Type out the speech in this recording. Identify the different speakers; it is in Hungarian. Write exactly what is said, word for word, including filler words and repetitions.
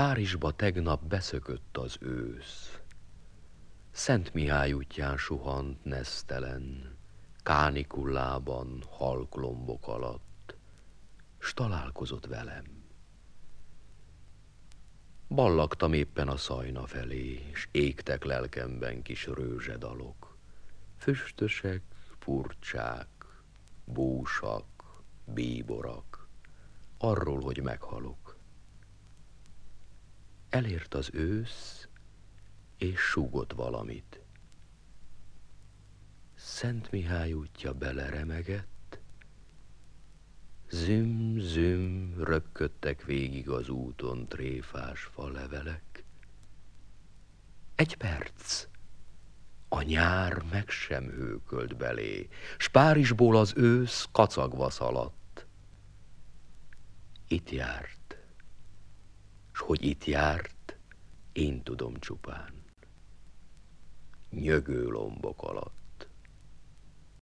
Speaker 1: Párizsba tegnap beszökött az ősz. Szent Mihály útján suhant nesztelen, kánikullában, halklombok alatt, s találkozott velem. Ballagtam éppen a Szajna felé, s égtek lelkemben kis rőzsedalok, füstösek, furcsák, búsak, bíborak, arról, hogy meghalok. Elért az ősz, és súgott valamit. Szent Mihály útja beleremegett, züm, züm, röpködtek végig az úton tréfás falevelek. Egy perc, a nyár meg sem hőkölt belé, s Párizsból az ősz kacagva szaladt. Itt járt, s hogy itt járt, én tudom csupán, nyögő lombok alatt.